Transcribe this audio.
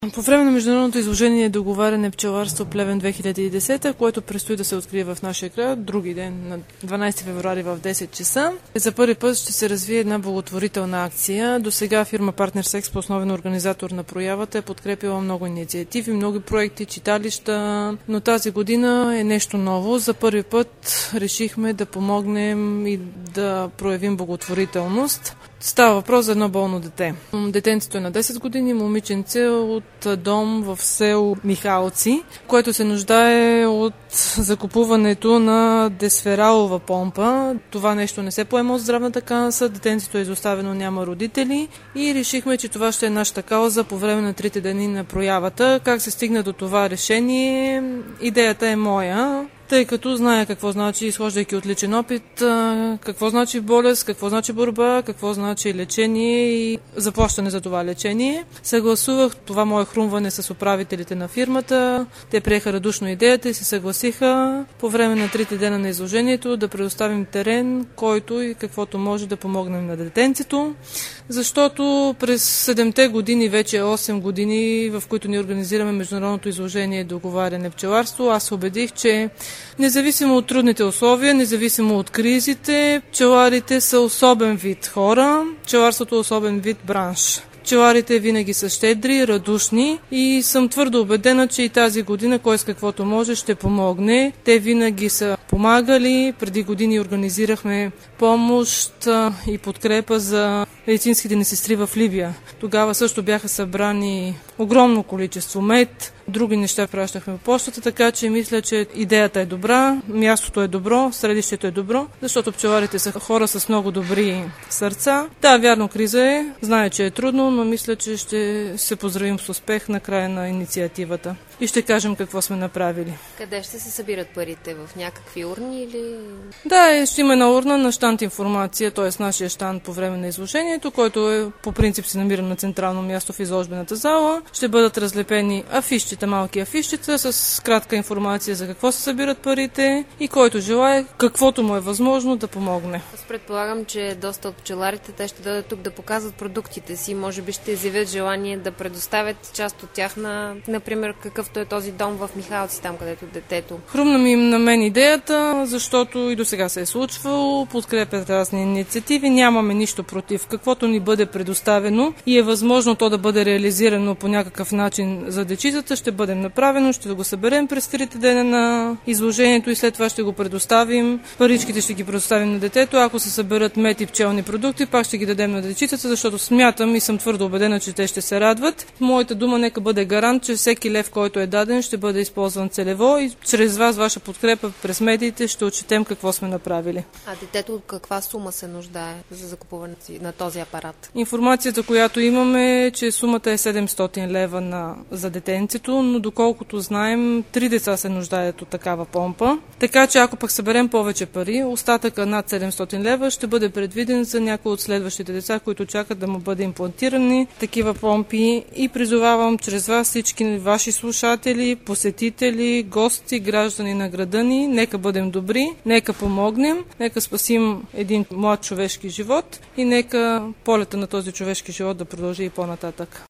По време на международното изложение договаряне пчеларство Плевен 2010, което предстои да се открие в нашия край други ден, на 12 февруари в 10 часа. За първи път ще се развие една благотворителна акция. До сега фирма Partners Expo, основен организатор на проявата, е подкрепила много инициативи, много проекти, читалища, но тази година е нещо ново. За първи път решихме да помогнем и да проявим благотворителност. Става въпрос за едно болно дете. Детенцето е на 10 години, момиченце от дом в село Михалци, което се нуждае от закупуването на десфералова помпа. Това нещо не се поема от здравната каса, детенцето е изоставено, няма родители и решихме, че това ще е нашата кауза по време на 3 дни на проявата. Как се стигна до това решение? Идеята е моя, тъй като зная какво значи, изхождайки от личен опит, какво значи болест, какво значи борба, какво значи лечение и заплащане за това лечение. Съгласувах това мое хрумване с управителите на фирмата. Те приеха радушно идеята и се съгласиха по време на 3 дена на изложението да предоставим терен, който и каквото може да помогнем на детенцето. Защото през 7-те години, вече 8 години, в които ни организираме международното изложение договаряне пчеларство, аз се убедих, че независимо от трудните условия, независимо от кризите, пчеларите са особен вид хора, пчеларството е особен вид бранш. Пчеларите винаги са щедри, радушни и съм твърдо убедена, че и тази година кой с каквото може ще помогне. Те винаги са помагали. Преди години организирахме помощ и подкрепа за медицинските ни сестри в Либия. Тогава също бяха събрани огромно количество мед, други неща пращахме по почтата, така че мисля, че идеята е добра, мястото е добро, средището е добро, защото пчеларите са хора с много добри сърца. Да, вярно, криза е, знае, че е трудно, но мисля, че ще се поздравим с успех на края на инициативата и ще кажем какво сме направили. Къде ще се събират парите? В някакви урни или? Да, ще има една урна на щанд информация, т.е. нашия щанд по време на изложението, който е по принцип се намира на централно място в изложбената зала. Ще бъдат разлепени афишчета, малки афишчета с кратка информация за какво се събират парите и който желае, каквото му е възможно да помогне. Аз предполагам, че доста от пчеларите те ще дойдат тук да показват продуктите си. Може би ще изявят желание да предоставят част от тях на, например, какъвто е този дом в Михалци, там където детето. Хрумна ми на мен идеята, защото и до сега се е случвало, подкрепят разни инициативи, нямаме нищо против. Каквото ни бъде предоставено и е възможно то да бъде реализирано по някакъв начин за дечицата, ще бъде направено, ще го съберем през 3 дена на изложението и след това ще го предоставим. Паричките ще ги предоставим на детето, ако се съберат мед и пчелни продукти, пак ще ги дадем на дечицата, защото смятам и съм твърдо убедена, че те ще се радват. Моята дума нека бъде гарант, че всеки лев, който е даден, ще бъде използван целево и чрез вас, ваша подкрепа през медиите, ще отчетем какво сме направили. А детето от каква сума се нуждае за закупуване на този апарат? Информацията, която имаме е, че сумата е 700 лева за детенцето, но доколкото знаем, 3 деца се нуждаят от такава помпа. Така че ако пък съберем повече пари, остатъка над 700 лева ще бъде предвиден за някои от следващите деца, които чакат да му бъде имплантирани такива помпи и призовавам чрез вас всички ваши слушатели, посетители, гости, граждани на града ни, нека бъдем добри, нека помогнем, нека спасим един млад човешки живот и нека полета на този човешки живот да продължи и по-нататък.